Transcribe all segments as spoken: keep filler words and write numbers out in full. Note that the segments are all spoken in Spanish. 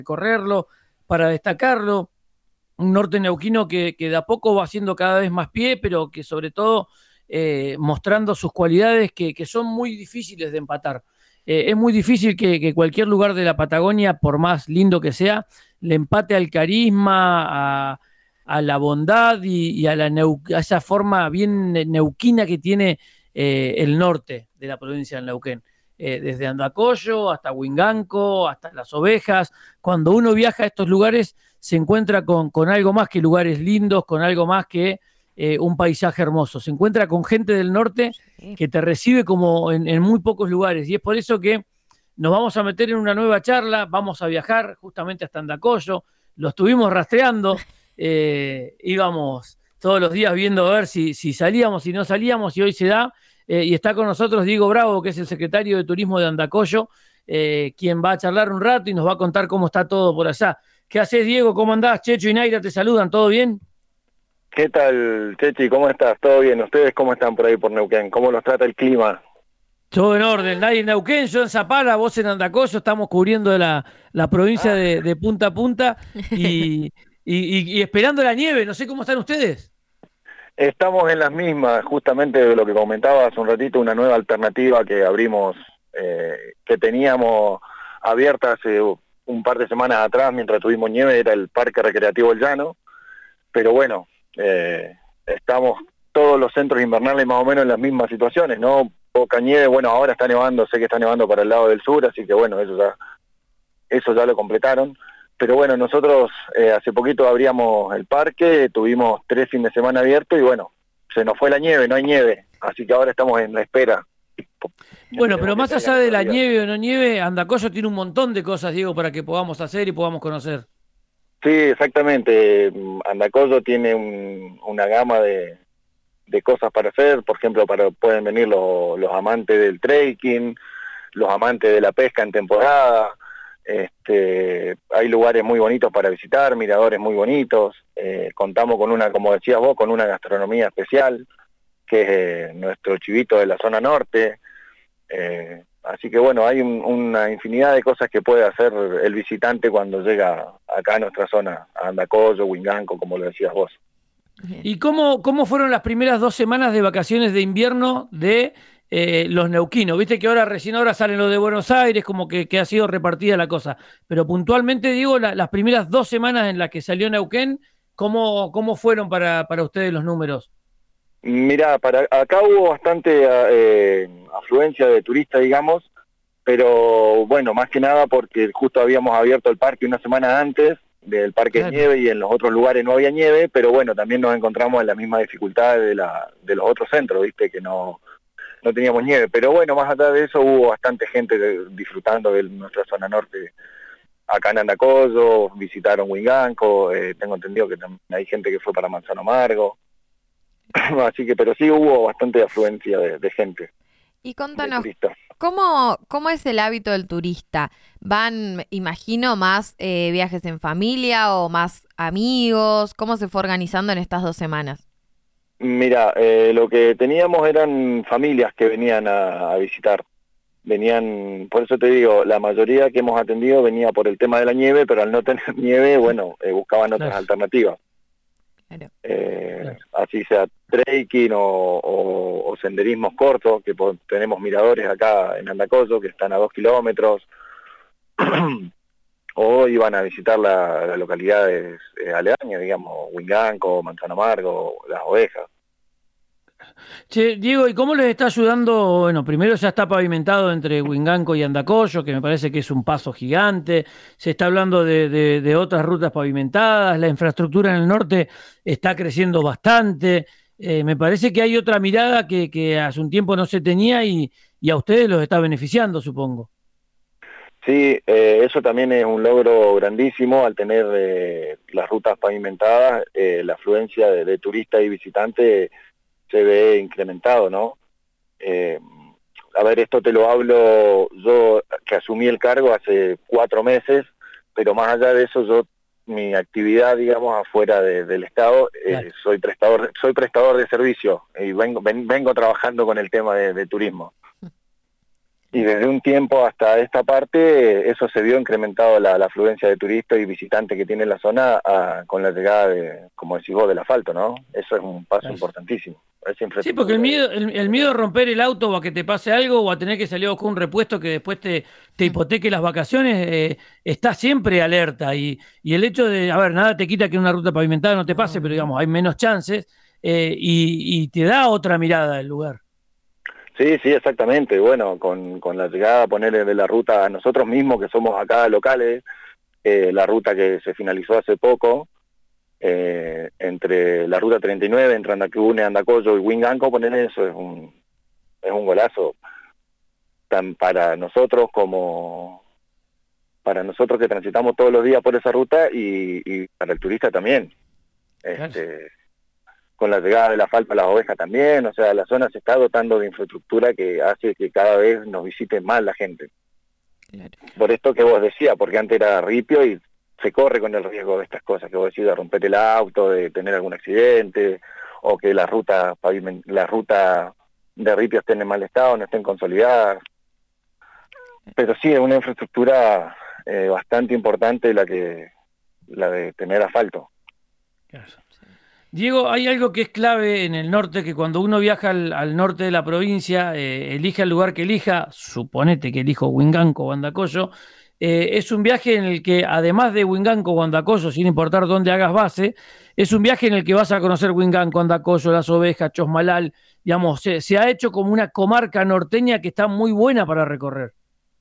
recorrerlo, para destacarlo. Un norte neuquino que, que de a poco va haciendo cada vez más pie, pero que sobre todo eh, mostrando sus cualidades que, que son muy difíciles de empatar. Eh, es muy difícil que, que cualquier lugar de la Patagonia, por más lindo que sea, le empate al carisma, a, a la bondad y, y a, la neu, a esa forma bien neuquina que tiene eh, el norte de la provincia de Neuquén. Eh, desde Andacollo hasta Huinganco, hasta Las Ovejas. Cuando uno viaja a estos lugares se encuentra con, con algo más que lugares lindos, con algo más que eh, un paisaje hermoso. Se encuentra con gente del norte Sí. que te recibe como en, en muy pocos lugares. Y es por eso que nos vamos a meter en una nueva charla, vamos a viajar justamente hasta Andacollo. Lo estuvimos rastreando, eh, íbamos todos los días viendo a ver si, si salíamos, si no salíamos, y hoy se da. Eh, y está con nosotros Diego Bravo, que es el secretario de Turismo de Andacollo, eh, quien va a charlar un rato y nos va a contar cómo está todo por allá. ¿Qué haces, Diego? ¿Cómo andás? Checho y Naira te saludan, ¿todo bien? ¿Qué tal, Chechi? ¿Cómo estás? ¿Todo bien? ¿Ustedes cómo están por ahí por Neuquén? ¿Cómo los trata el clima? Todo en orden. Nadie en Neuquén, yo en Zapala, vos en Andacollo, estamos cubriendo la, la provincia Ah, de, de punta a punta y, y, y, y esperando la nieve. No sé cómo están ustedes. estamos en las mismas, justamente de lo que comentaba hace un ratito, una nueva alternativa que abrimos, eh, que teníamos abierta hace un par de semanas atrás mientras tuvimos nieve, era el Parque Recreativo El Llano, pero bueno, eh, estamos todos los centros invernales más o menos en las mismas situaciones, ¿no? Poca nieve, bueno, ahora está nevando, sé que está nevando para el lado del sur, así que bueno, eso ya, eso ya lo completaron. Pero bueno, nosotros eh, hace poquito abríamos el parque, tuvimos tres fines de semana abiertos y bueno, se nos fue la nieve, no hay nieve, así que ahora estamos en la espera. Bueno, Esperemos pero que más allá caigan de estos la días. nieve o no nieve, Andacollo tiene un montón de cosas, Diego, para que podamos hacer y podamos conocer. Sí, exactamente. Andacollo tiene un, una gama de, de cosas para hacer, por ejemplo, para pueden venir los, los amantes del trekking, los amantes de la pesca en temporada. Este, hay lugares muy bonitos para visitar, miradores muy bonitos. Eh, contamos con una, como decías vos, con una gastronomía especial, que es eh, nuestro chivito de la zona norte. Eh, así que bueno, hay un, una infinidad de cosas que puede hacer el visitante cuando llega acá a nuestra zona, a Andacollo, Huinganco, como lo decías vos. Bien. ¿Y cómo, cómo fueron las primeras dos semanas de vacaciones de invierno de eh, los neuquinos? Viste que ahora recién ahora salen los de Buenos Aires, como que, que ha sido repartida la cosa. Pero puntualmente digo, la, las primeras dos semanas en las que salió Neuquén, ¿cómo, cómo fueron para, para ustedes los números? Mirá, para acá hubo bastante eh, afluencia de turistas, digamos, pero bueno, más que nada porque justo habíamos abierto el parque una semana antes del parque de Claro. nieve y en los otros lugares no había nieve, pero bueno, también nos encontramos en la misma dificultad de, la, de los otros centros, viste, que no, no teníamos nieve. Pero bueno, más allá de eso hubo bastante gente de, disfrutando de nuestra zona norte. Acá en Andacollo, visitaron Huinganco, eh, tengo entendido que también hay gente que fue para Manzano Amargo. Así que, pero sí hubo bastante afluencia de, de gente, Y de contanos, turistas. ¿cómo, cómo es el hábito del turista? ¿Van, imagino, más eh, viajes en familia o más amigos? ¿Cómo se fue organizando en estas dos semanas? Mira, eh, lo que teníamos eran familias que venían a, a visitar. Venían, por eso te digo, la mayoría que hemos atendido venía por el tema de la nieve, pero al no tener nieve, bueno, eh, buscaban otras Claro, alternativas. Claro. Eh, claro. así sea trekking o, o, o senderismos cortos, que po- tenemos miradores acá en Andacollo que están a dos kilómetros, o iban a visitar la- las localidades eh, aledañas, digamos, Huinganco, Manzano Amargo, Las Ovejas. Che, Diego, ¿y cómo les está ayudando? Bueno, primero ya está pavimentado entre Huinganco y Andacollo, que me parece que es un paso gigante. Se está hablando de, de- de otras rutas pavimentadas. La infraestructura en el norte está creciendo bastante. Eh, me parece que hay otra mirada que, que hace un tiempo no se tenía y, y a ustedes los está beneficiando, supongo. Sí, eh, eso también es un logro grandísimo al tener eh, las rutas pavimentadas, eh, la afluencia de, de turistas y visitantes se ve incrementado, ¿no? Eh, a ver, esto te lo hablo yo que asumí el cargo hace cuatro meses, pero más allá de eso, yo mi actividad, digamos, afuera de, del Estado, Claro. eh, soy prestador, soy prestador de servicio y vengo, ven, vengo trabajando con el tema de, de turismo. Y desde un tiempo hasta esta parte, eso se vio incrementado la, la afluencia de turistas y visitantes que tiene la zona a, con la llegada, de, como decís vos, del asfalto, ¿no? Eso es un paso Claro. importantísimo. Sí, porque el miedo, el, el miedo a romper el auto o a que te pase algo o a tener que salir a buscar un repuesto que después te, te hipoteque las vacaciones, eh, está siempre alerta. Y, y el hecho de, a ver, nada te quita que una ruta pavimentada no te pase, pero digamos, hay menos chances eh, y, y te da otra mirada del lugar. Sí, sí, exactamente. Bueno, con, con la llegada a poner de la ruta, nosotros mismos que somos acá locales, eh, la ruta que se finalizó hace poco, eh, entre la ruta treinta y nueve, entre Andacune, Andacollo y Winganco, poner eso es un, es un golazo, tan para nosotros como para nosotros que transitamos todos los días por esa ruta y, y para el turista también. Este, claro. Con la llegada del asfalto a las ovejas también, o sea, la zona se está dotando de infraestructura que hace que cada vez nos visite más la gente. Claro. Por esto que vos decías, porque antes era ripio y se corre con el riesgo de estas cosas, que vos decís, de romper el auto, de tener algún accidente, o que la ruta, la ruta de ripio esté en mal estado, no estén consolidadas. Pero sí, es una infraestructura eh, bastante importante la que la de tener asfalto. Claro. Diego, hay algo que es clave en el norte, que cuando uno viaja al, al norte de la provincia, eh, elija el lugar que elija, suponete que elijo Winganco o Andacollo, eh, es un viaje en el que, además de Winganco o Andacollo, sin importar dónde hagas base, es un viaje en el que vas a conocer Winganco, Andacollo, Las Ovejas, Chosmalal, digamos, se, se ha hecho como una comarca norteña que está muy buena para recorrer.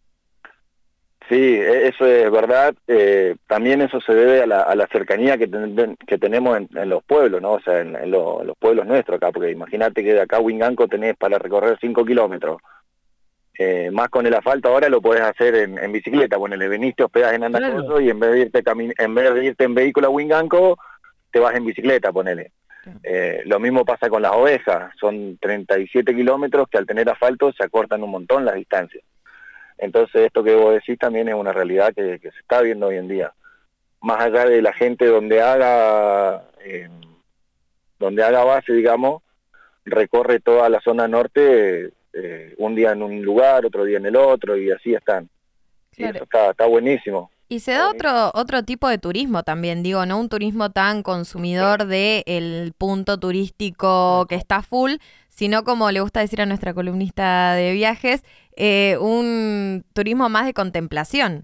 Sí, eso es verdad. Eh, también eso se debe a la, a la cercanía que, ten, que tenemos en, en los pueblos, ¿no? O sea, en, en, lo, en los pueblos nuestros acá, porque imagínate que de acá a Winganco tenés para recorrer cinco kilómetros. Eh, más con el asfalto ahora lo podés hacer en, en bicicleta, ponele, venís, te hospedás en Andacollo, claro. Y en vez de irte en vez de irte en vehículo a Winganco, te vas en bicicleta, ponele. Eh, lo mismo pasa con las ovejas, son treinta y siete kilómetros que al tener asfalto se acortan un montón las distancias. Entonces esto que vos decís también es una realidad que, que se está viendo hoy en día. Más allá de la gente donde haga eh, donde haga base, digamos, recorre toda la zona norte, eh, un día en un lugar, otro día en el otro, y así están. Claro. Y eso está, está buenísimo. Y se da otro otro tipo de turismo también, digo, no un turismo tan consumidor de el punto turístico que está full, sino, como le gusta decir a nuestra columnista de viajes, eh, un turismo más de contemplación.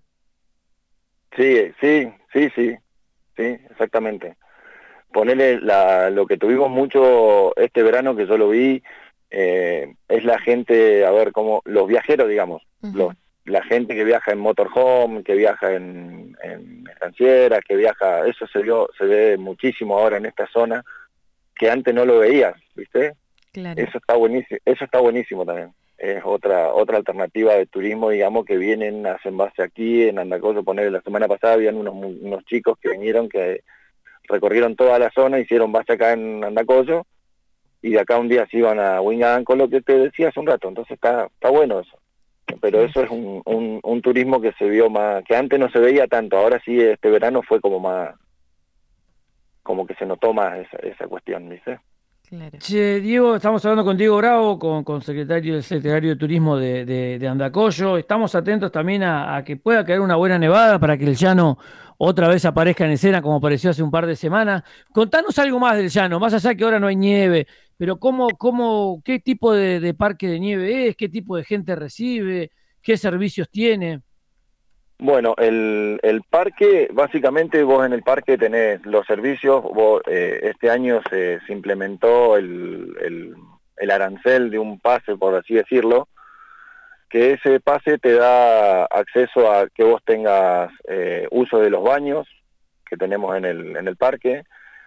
Sí, sí, sí, sí, sí, exactamente. Ponele la, lo que tuvimos mucho este verano, que yo lo vi, eh, es la gente, a ver, como los viajeros, digamos, uh-huh. los, la gente que viaja en motorhome, que viaja en, en estancieras, que viaja, eso se vio, se ve muchísimo ahora en esta zona, que antes no lo veías, ¿viste? Claro. Eso está buenísimo, eso está buenísimo también. Es otra otra alternativa de turismo, digamos, que vienen, hacen base aquí en Andacollo. Poner la semana pasada habían unos unos chicos que vinieron, que recorrieron toda la zona, hicieron base acá en Andacollo, y de acá un día se iban a Winganco, lo que te decía hace un rato. Entonces está está bueno eso. Pero eso es un, un, un turismo que se vio más, que antes no se veía tanto, ahora sí este verano fue como más, como que se notó más esa, esa cuestión, ¿viste? Claro. Che, Diego, estamos hablando con Diego Bravo, con, con secretario del secretario de Turismo de, de, de Andacollo. Estamos atentos también a, a que pueda caer una buena nevada para que el llano otra vez aparezca en escena como apareció hace un par de semanas. Contanos algo más del llano, más allá que ahora no hay nieve, pero cómo, cómo, qué tipo de, de parque de nieve es, qué tipo de gente recibe, qué servicios tiene. Bueno, el, el parque, básicamente vos en el parque tenés los servicios. Vos, eh, este año se, se implementó el, el, el arancel de un pase, por así decirlo, que ese pase te da acceso a que vos tengas eh, uso de los baños que tenemos en el, en el parque,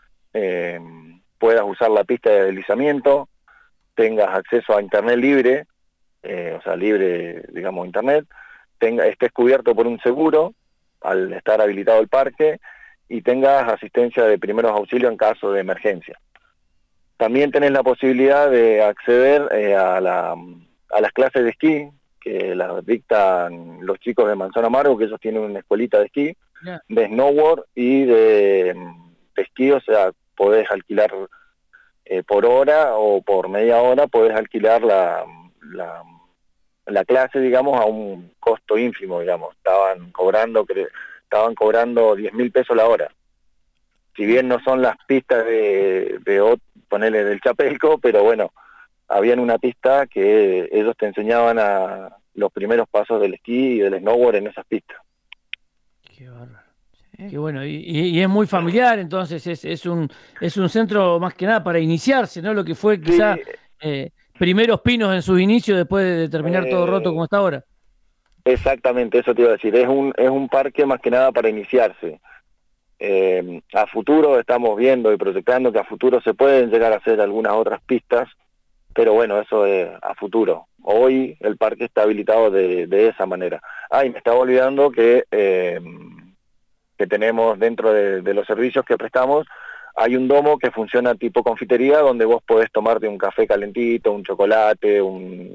eh, puedas usar la pista de deslizamiento, tengas acceso a internet libre, eh, o sea, libre, digamos, internet, tenga, estés cubierto por un seguro al estar habilitado el parque y tengas asistencia de primeros auxilios en caso de emergencia. También tenés la posibilidad de acceder eh, a, la, a las clases de esquí que las dictan los chicos de Manzano Amargo, que ellos tienen una escuelita de esquí, yeah. de snowboard y de, de esquí, o sea, podés alquilar eh, por hora o por media hora, podés alquilar la... la la clase, digamos, a un costo ínfimo, digamos. Estaban cobrando, estaban cobrando diez mil pesos la hora. Si bien no son las pistas de, de ponerle del Chapelco, pero bueno, habían una pista que ellos te enseñaban a los primeros pasos del esquí y del snowboard en esas pistas. Qué bárbaro. Qué bueno, y, y es muy familiar, entonces es, es un es un centro más que nada para iniciarse, ¿no? Lo que fue quizá Sí. eh, primeros pinos en sus inicios después de terminar eh, todo roto como está ahora. Exactamente, eso te iba a decir, es un, es un parque más que nada para iniciarse. Eh, a futuro estamos viendo y proyectando que a futuro se pueden llegar a hacer algunas otras pistas, pero bueno, eso es a futuro. Hoy el parque está habilitado de, de esa manera. Ah, y me estaba olvidando que... Eh, que tenemos dentro de, de los servicios que prestamos, hay un domo que funciona tipo confitería, donde vos podés tomarte un café calentito, un chocolate, un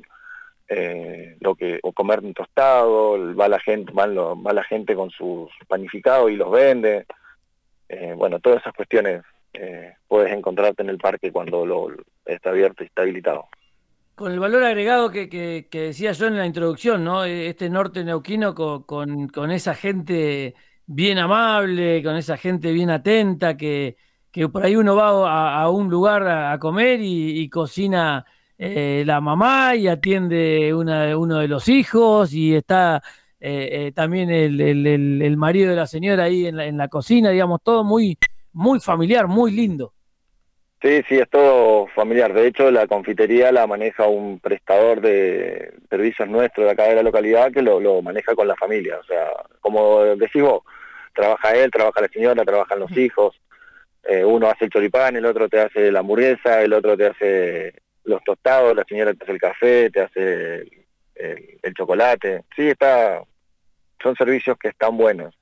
eh, lo que o comer un tostado, va la gente, van lo, va la gente con sus panificados y los vende. Eh, bueno, todas esas cuestiones eh, puedes encontrarte en el parque cuando lo, está abierto y está habilitado. Con el valor agregado que, que, que decía yo en la introducción, ¿no? Este norte neuquino con, con, con esa gente bien amable, con esa gente bien atenta, que, que por ahí uno va a, a un lugar a, a comer y, y cocina eh, la mamá y atiende una, uno de los hijos y está eh, eh, también el, el, el, el marido de la señora ahí en la, en la cocina, digamos, todo muy, muy familiar, muy lindo. Sí, sí, es todo familiar. De hecho, la confitería la maneja un prestador de servicios nuestro de acá de la localidad que lo, lo maneja con la familia. O sea, como decís vos, trabaja él, trabaja la señora, trabajan los hijos. Eh, uno hace el choripán, el otro te hace la hamburguesa, el otro te hace los tostados, la señora te hace el café, te hace el, el, el chocolate. Sí, está, son servicios que están buenos.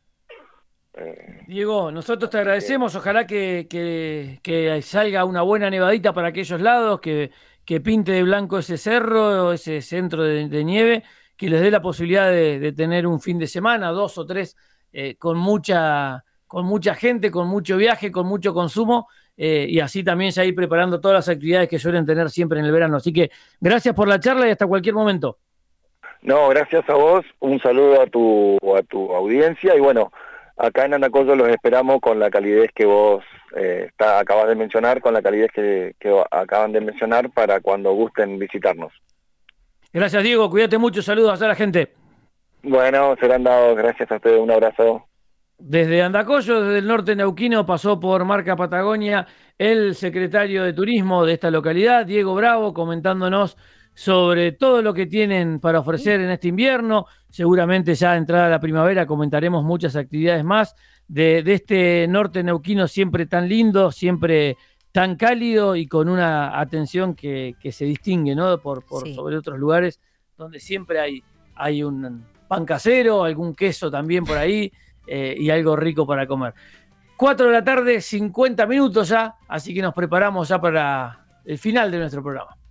Diego, nosotros te agradecemos, ojalá que, que, que salga una buena nevadita para aquellos lados, que, que pinte de blanco ese cerro, ese centro de, de nieve, que les dé la posibilidad de, de tener un fin de semana, dos o tres, eh, con mucha con mucha gente, con mucho viaje, con mucho consumo, eh, y así también ya ir preparando todas las actividades que suelen tener siempre en el verano. Así que gracias por la charla y hasta cualquier momento. No, gracias a vos, un saludo a tu, a tu audiencia y bueno, acá en Anacollo los esperamos con la calidez que vos eh, está, acabas de mencionar, con la calidez que, que acaban de mencionar para cuando gusten visitarnos. Gracias, Diego. Cuídate mucho. Saludos a la gente. Bueno, serán dados. Gracias a ustedes. Un abrazo. Desde Andacollo, desde el norte neuquino, pasó por Marca Patagonia el secretario de Turismo de esta localidad, Diego Bravo, comentándonos sobre todo lo que tienen para ofrecer en este invierno. Seguramente ya entrada la primavera comentaremos muchas actividades más de, de este norte neuquino siempre tan lindo, siempre tan cálido y con una atención que, que se distingue, ¿no? Por, por sí. Sobre otros lugares donde siempre hay, hay un pan casero, algún queso también por ahí eh, y algo rico para comer. cuatro de la tarde, cincuenta minutos ya, así que nos preparamos ya para el final de nuestro programa.